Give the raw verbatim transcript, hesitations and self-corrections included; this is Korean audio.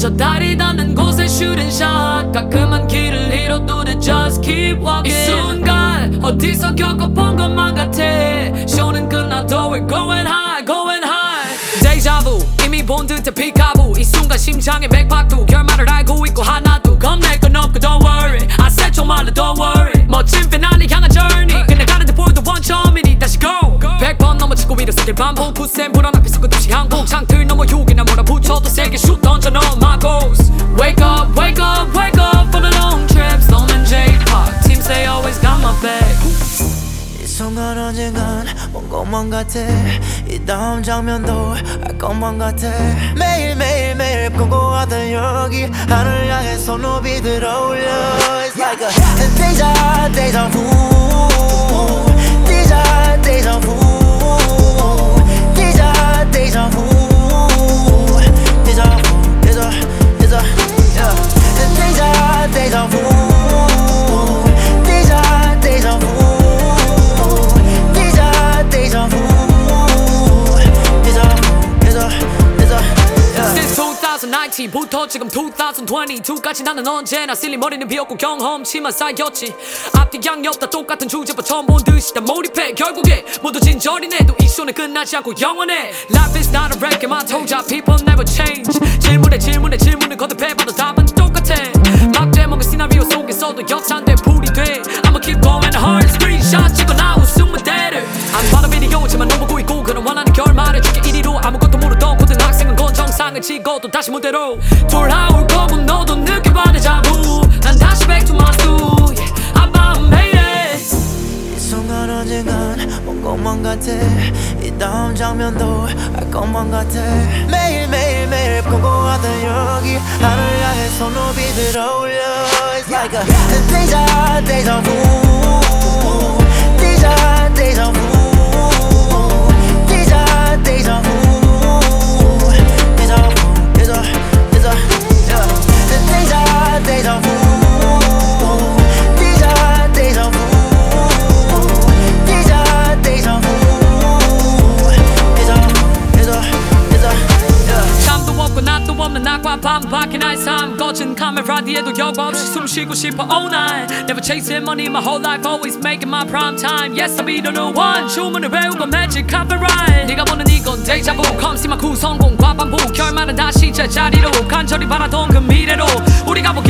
저 달이 닿는 곳에 shooting shot 가끔은 길을 잃어도 they just keep walking 이 순간 어디서 겪어본 것만 같아 쇼는 끝나도 we're going high going high Deja vu 이미 본 듯해 피카부 이 순간 심장에 백박두 결말을 알고 있고 하나도 겁낼 건 없고 don't worry I said 정말로 don't worry 멋진 피날레 향한 journey 그냥 가는데 보여도 원점이니 다시 go 백 번 넘어지고 일어서길 반복 굳센 불안 앞에 서 끝없이 항복 창틀 넘어 흉이나 몰아붙여도 세게 shoot 던져 넣어 my goals Wake up wake up wake up for the long trips 너는 J-pop team say always got my back 이 순간 언젠간 먼 것만 같아 이 다음 장면도 알 것만 같아 매일매일매일 고고하던 여기 하늘 향해 손톱이 들어올려 It's like a deja deja vu deja deja vu deja deja vu deja vu deja deja yeah deja deja vu deja deja vu Deja vu, deja vu, deja, deja, yeah. Since twenty nineteen 부터 지금 twenty twenty-two까지 나는 언제나 실리 머리는 비었고 경험치만 쌓였지 앞뒤 양옆 다 똑같은 주제와 처음 본 듯이 다 몰입해 결국에 모두 진절이네 또 이 쇼는 끝나지 않고 영원해 Life is not a record I told ya people never change 질문에 질문에 질문을 거듭해봐도 답은 똑같아 막 제목의 시나리오 속에서도 역산돼 풀이 돼 I'ma keep going hard screenshot 찍어놔 웃음 무대를 안 봐도 비디오지만 너 보고 있고 그런 원하는 결말을 줄게 이리로 아무것도 모르던 고등학생은 건 정상을 찍어도 다시 무대로 돌아올 거고 너도 느껴봐 데자부 난 다시 back to my stool yeah, I found made it 이 순간 언젠간 먼 것만 같아 이 다음 장면도 알 것만 같아 매일매일매일 고고하던 여기 하늘 향해 손톱이 들어올려 It's like a deja deja vu deja deja vu deja deja vu deja vu deja deja yeah deja deja vu deja deja vu deja deja vu deja deja deja yeah 잠도 없고 낮도 없는 낮과 밤밖에 나의 삶 꺼진 카메라 뒤에도 여과 없이 숨 쉬고 싶어 all night Never chasing money my whole life always making my prime time Yes I'll be the new one 주문을 외우고 magic copyright 네가 보는 이건 deja vu 컴시만 구성공과 반복 결말은 다시 제자리로 간절히 바라던 그 미래로 우리가 뭐